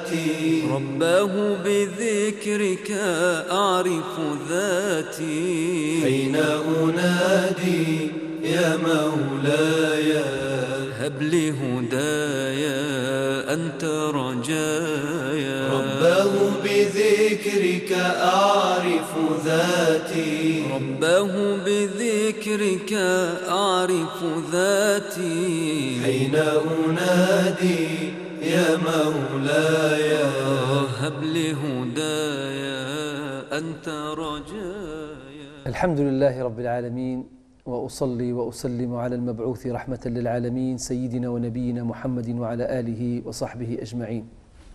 ذاتي رباه بذكرك أعرف ذاتي أين أنادي يا مولاي هب لي هدايا أنت رجايا رباه بذكرك أعرف ذاتي رباه بذكرك أعرف ذاتي أين أنادي يا مولاي هب لي هدايا أنت رجايا. الحمد لله رب العالمين، وأصلي وأسلم على المبعوث رحمة للعالمين سيدنا ونبينا محمد وعلى آله وصحبه أجمعين.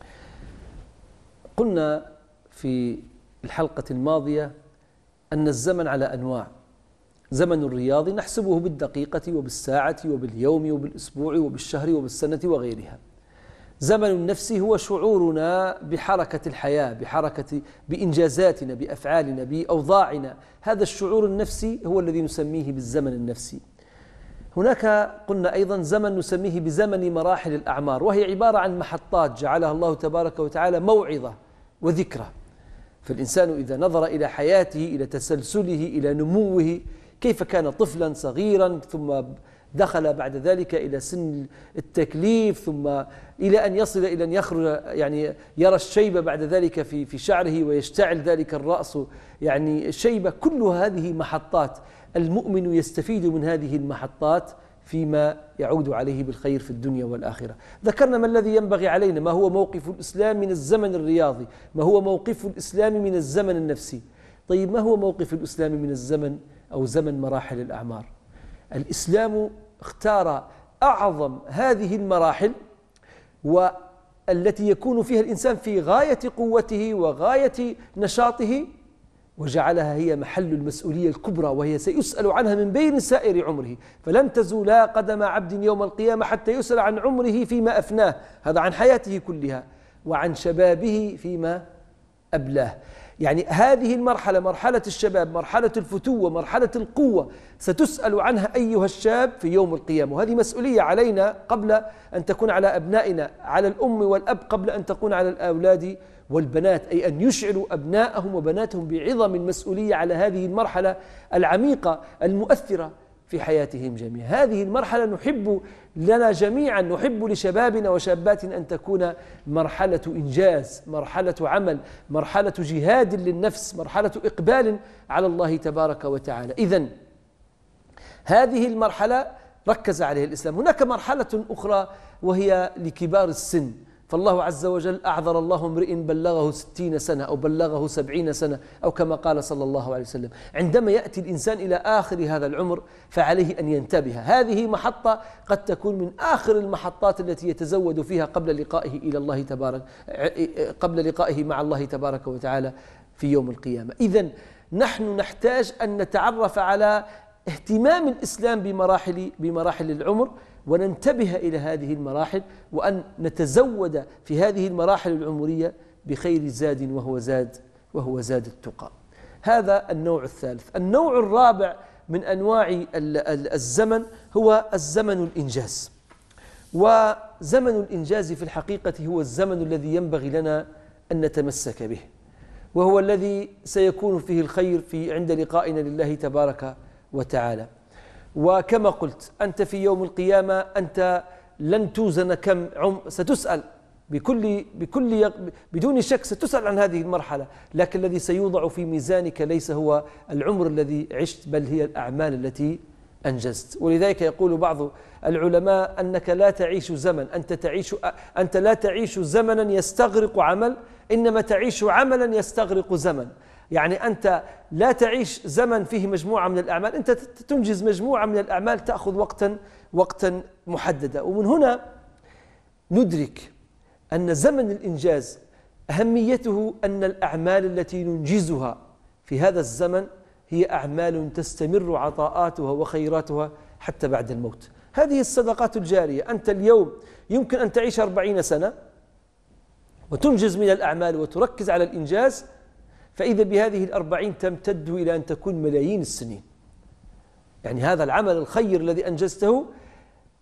قلنا في الحلقة الماضية أن الزمن على أنواع: زمن الرياض نحسبه بالدقيقة وبالساعة وباليوم وبالأسبوع وبالشهر وبالسنة وغيرها. زمن النفس هو شعورنا بحركة الحياة، بإنجازاتنا، بأفعالنا، بأوضاعنا. هذا الشعور النفسي هو الذي نسميه بالزمن النفسي. هناك قلنا أيضا زمن نسميه بزمن مراحل الأعمار، وهي عبارة عن محطات جعلها الله تبارك وتعالى موعظة وذكرى. فالإنسان إذا نظر إلى حياته، إلى تسلسله، إلى نموه، كيف كان طفلا صغيرا ثم دخل بعد ذلك إلى سن التكليف، ثم إلى أن يصل إلى أن يخرج، يعني يرى الشيبة بعد ذلك في شعره ويشتعل ذلك الرأس، يعني شيبة. كل هذه محطات، المؤمن يستفيد من هذه المحطات فيما يعود عليه بالخير في الدنيا والآخرة. ذكرنا ما الذي ينبغي علينا، ما هو موقف الإسلام من الزمن الرياضي، ما هو موقف الإسلام من الزمن النفسي. طيب، ما هو موقف الإسلام من الزمن أو زمن مراحل الأعمار؟ الإسلام اختار أعظم هذه المراحل والتي يكون فيها الإنسان في غاية قوته وغاية نشاطه، وجعلها هي محل المسؤولية الكبرى، وهي سيسأل عنها من بين سائر عمره. فلن تزولا قدم عبد يوم القيامة حتى يسأل عن عمره فيما أفناه، هذا عن حياته كلها، وعن شبابه فيما أبلاه. يعني هذه المرحلة، مرحلة الشباب، مرحلة الفتوة، مرحلة القوة، ستسأل عنها أيها الشاب في يوم القيامة. وهذه مسؤولية علينا قبل أن تكون على أبنائنا، على الأم والأب قبل أن تكون على الأولاد والبنات، أي أن يشعروا أبنائهم وبناتهم بعظم المسؤولية على هذه المرحلة العميقة المؤثرة في حياتهم جميعا. هذه المرحلة نحب لنا جميعا، نحب لشبابنا وشاباتنا أن تكون مرحلة إنجاز، مرحلة عمل، مرحلة جهاد للنفس، مرحلة إقبال على الله تبارك وتعالى. إذن هذه المرحلة ركز عليها الإسلام. هناك مرحلة أخرى وهي لكبار السن، فالله عز وجل أعذر الله امرئ بلغه 60 سنة أو بلغه 70 سنة أو كما قال صلى الله عليه وسلم. عندما يأتي الإنسان إلى آخر هذا العمر فعليه أن ينتبه. هذه محطة قد تكون من آخر المحطات التي يتزود فيها قبل لقائه إلى الله تبارك، قبل لقائه مع الله تبارك وتعالى في يوم القيامة. إذن نحن نحتاج أن نتعرف على اهتمام الإسلام بمراحل العمر، وننتبه إلى هذه المراحل، وأن نتزود في هذه المراحل العمرية بخير زاد وهو زاد التقى. هذا النوع الثالث. النوع الرابع من أنواع الزمن هو الزمن الإنجاز. وزمن الإنجاز في الحقيقة هو الزمن الذي ينبغي لنا أن نتمسك به، وهو الذي سيكون فيه الخير عند لقائنا لله تبارك وتعالى. وكما قلت، أنت في يوم القيامة أنت لن توزن كم ستسأل بدون شك، ستسأل عن هذه المرحلة، لكن الذي سيوضع في ميزانك ليس هو العمر الذي عشت، بل هي الأعمال التي أنجزت. ولذلك يقول بعض العلماء أنك لا تعيش زمن، أنت لا تعيش زمنا يستغرق عمل، إنما تعيش عملا يستغرق زمن. يعني أنت لا تعيش زمن فيه مجموعة من الأعمال، أنت تنجز مجموعة من الأعمال تأخذ وقتا محددا. ومن هنا ندرك أن زمن الإنجاز أهميته أن الأعمال التي ننجزها في هذا الزمن هي أعمال تستمر عطاءاتها وخيراتها حتى بعد الموت. هذه الصدقات الجارية، أنت اليوم يمكن أن تعيش 40 سنة وتنجز من الأعمال وتركز على الإنجاز، فإذا بهذه 40 تمتد إلى أن تكون ملايين السنين. يعني هذا العمل الخير الذي أنجزته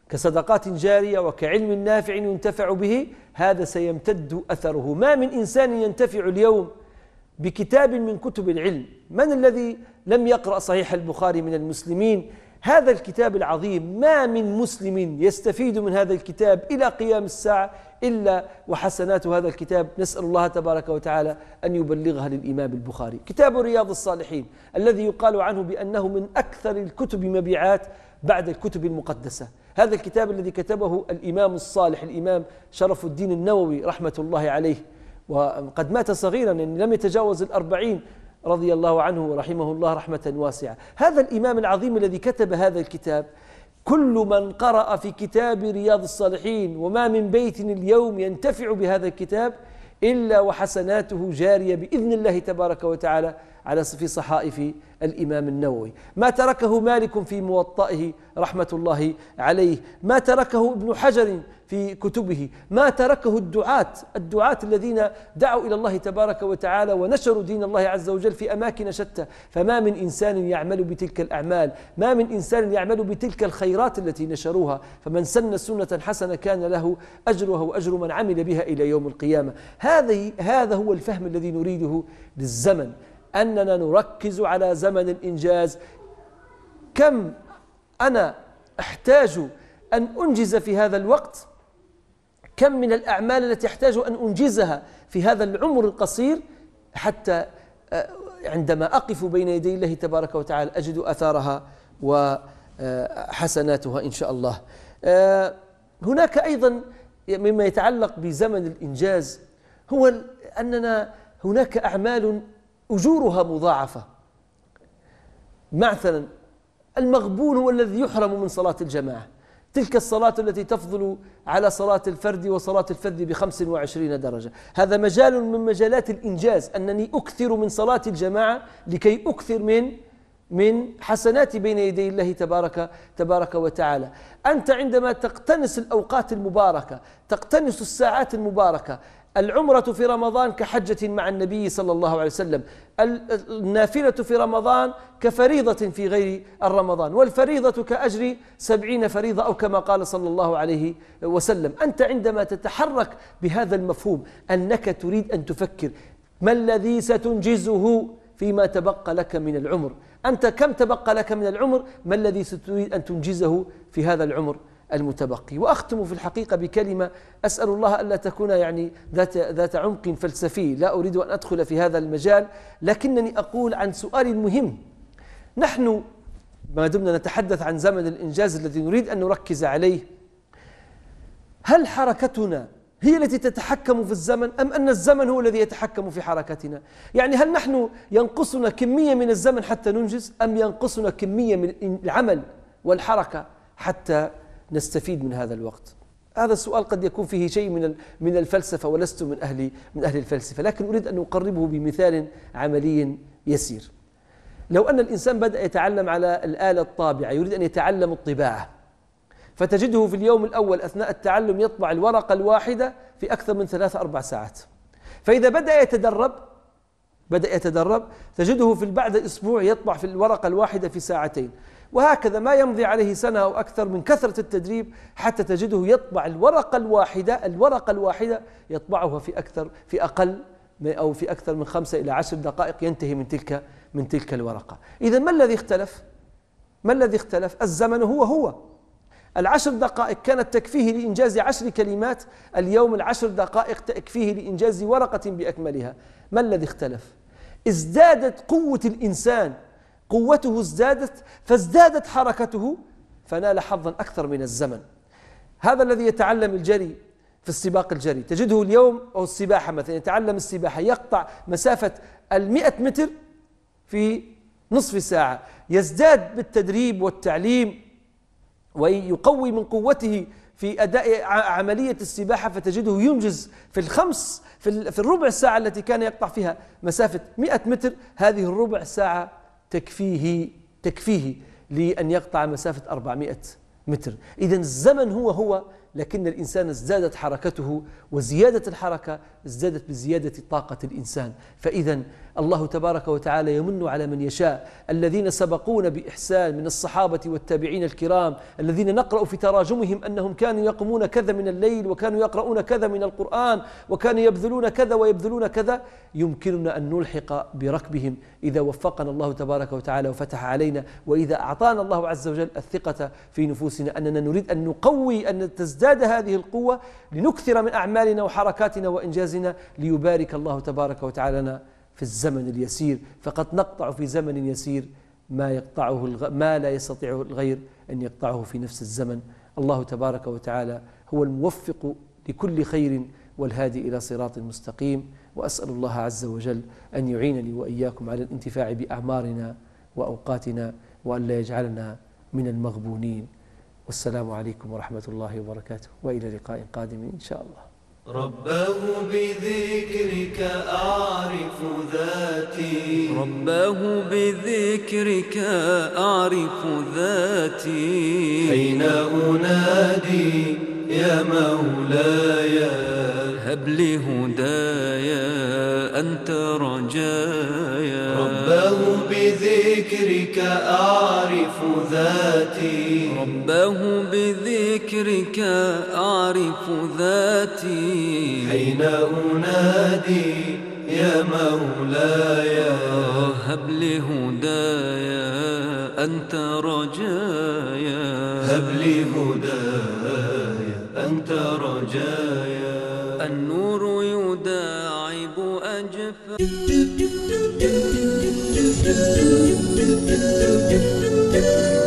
كصدقات جارية وكعلم نافع ينتفع به، هذا سيمتد أثره. ما من إنسان ينتفع اليوم بكتاب من كتب العلم. من الذي لم يقرأ صحيح البخاري من المسلمين؟ هذا الكتاب العظيم ما من مسلم يستفيد من هذا الكتاب إلى قيام الساعة إلا وحسنات هذا الكتاب نسأل الله تبارك وتعالى أن يبلغها للإمام البخاري. كتاب رياض الصالحين الذي يقال عنه بأنه من أكثر الكتب مبيعات بعد الكتب المقدسة. هذا الكتاب الذي كتبه الإمام الصالح الإمام شرف الدين النووي رحمة الله عليه، وقد مات صغيرا، يعني لم يتجاوز 40 رضي الله عنه ورحمه الله رحمة واسعة. هذا الإمام العظيم الذي كتب هذا الكتاب، كل من قرأ في كتاب رياض الصالحين وما من بيت اليوم ينتفع بهذا الكتاب إلا وحسناته جارية بإذن الله تبارك وتعالى في صحائف الإمام النووي. ما تركه مالك في موطئه رحمة الله عليه، ما تركه ابن حجر في كتبه، ما تركه الدعاة الذين دعوا إلى الله تبارك وتعالى ونشروا دين الله عز وجل في أماكن شتى. فما من إنسان يعمل بتلك الأعمال، ما من إنسان يعمل بتلك الخيرات التي نشروها، فمن سن سنة حسنة كان له أجرها وأجر من عمل بها إلى يوم القيامة. هذا هو الفهم الذي نريده للزمن، أننا نركز على زمن الإنجاز. كم أنا أحتاج أن أنجز في هذا الوقت، كم من الأعمال التي أحتاج أن أنجزها في هذا العمر القصير، حتى عندما أقف بين يدي الله تبارك وتعالى أجد أثارها وحسناتها إن شاء الله. هناك أيضا مما يتعلق بزمن الإنجاز هو أننا هناك أعمال أجورها مضاعفة. مثلا المغبون هو الذي يحرم من صلاة الجماعة، تلك الصلاة التي تفضل على صلاة الفرد وصلاة الفرد ب25 درجة. هذا مجال من مجالات الإنجاز، أنني أكثر من صلاة الجماعة لكي أكثر من حسناتي بين يدي الله تبارك وتعالى. أنت عندما تقتنس الأوقات المباركة، تقتنس الساعات المباركة، العمرة في رمضان كحجة مع النبي صلى الله عليه وسلم، النافلة في رمضان كفريضة في غير الرمضان، والفريضة كأجر 70 فريضة أو كما قال صلى الله عليه وسلم. أنت عندما تتحرك بهذا المفهوم أنك تريد أن تفكر ما الذي ستنجزه فيما تبقى لك من العمر، أنت كم تبقى لك من العمر، ما الذي ستريد أن تنجزه في هذا العمر المتبقي. وأختم في الحقيقة بكلمة أسأل الله ألا تكون يعني ذات عمق فلسفي، لا أريد أن أدخل في هذا المجال، لكنني أقول عن سؤال مهم. نحن ما دمنا نتحدث عن زمن الإنجاز الذي نريد أن نركز عليه، هل حركتنا هي التي تتحكم في الزمن أم أن الزمن هو الذي يتحكم في حركتنا؟ يعني هل نحن ينقصنا كمية من الزمن حتى ننجز، أم ينقصنا كمية من العمل والحركة حتى نستفيد من هذا الوقت؟ هذا السؤال قد يكون فيه شيء من الفلسفة، ولست من أهل الفلسفة، لكن أريد أن أقربه بمثال عملي يسير. لو أن الإنسان بدأ يتعلم على الآلة الطابعة، يريد أن يتعلم الطباعة، فتجده في اليوم الأول أثناء التعلم يطبع الورقة الواحدة في أكثر من 3-4 ساعات. فإذا بدأ يتدرب تجده في بعد أسبوع يطبع في الورقة الواحدة في 2 ساعات، وهكذا ما يمضي عليه سنة أو أكثر من كثرة التدريب حتى تجده يطبع الورقة الواحدة يطبعها في أقل أو في أكثر من 5 إلى 10 دقائق ينتهي من تلك الورقة. إذا ما الذي اختلف؟ الزمن هو 10 دقائق كانت تكفيه لإنجاز 10 كلمات، اليوم 10 دقائق تكفيه لإنجاز ورقة بأكملها. ما الذي اختلف؟ ازدادت قوة الإنسان، قوته ازدادت فازدادت حركته فنال حظا أكثر من الزمن. هذا الذي يتعلم الجري في السباق الجري تجده اليوم، أو السباحة مثلا، يتعلم السباحة يقطع مسافة 100 متر في نصف ساعة، يزداد بالتدريب والتعليم ويقوي من قوته في أداء عملية السباحة، فتجده ينجز في الربع ساعة التي كان يقطع فيها مسافة 100 متر، هذه الربع ساعة تكفيه لأن يقطع مسافة 400 متر. إذن الزمن هو، لكن الإنسان ازدادت حركته، وزيادة الحركة ازدادت بزيادة طاقة الإنسان. فإذا الله تبارك وتعالى يمن على من يشاء. الذين سبقون بإحسان من الصحابة والتابعين الكرام الذين نقرأ في تراجمهم أنهم كانوا يقومون كذا من الليل، وكانوا يقرؤون كذا من القرآن، وكانوا يبذلون كذا ويبذلون كذا، يمكننا أن نلحق بركبهم إذا وفقنا الله تبارك وتعالى وفتح علينا، وإذا أعطانا الله عز وجل الثقة في نفوسنا أننا نريد أن نقوي، أن تزداد هذه القوة لنكثر من أعمالنا وحركاتنا وإنجازنا، ليبارك الله تبارك وتعالى لنا في الزمن اليسير. فقد نقطع في زمن يسير ما لا يستطيع الغير أن يقطعه في نفس الزمن. الله تبارك وتعالى هو الموفق لكل خير والهادي إلى صراط مستقيم، وأسأل الله عز وجل أن يعينني وإياكم على الانتفاع بأعمارنا وأوقاتنا، وأن لا يجعلنا من المغبونين. والسلام عليكم ورحمة الله وبركاته، وإلى لقاء قادم إن شاء الله. رباه بذكرك أعرف ذاتي، رباه بذكرك أعرف ذاتي، أين أنادي يا مولاي هب لي هدايا أنت رجايا. رباه بذكرك أعرف ذاتي، رباه بذكرك أعرف ذاتي، أين أنادي يا مولاي هب لي هدايا أنت رجايا، هب لي هدايا أنت رجايا. النور يداعب أجفانا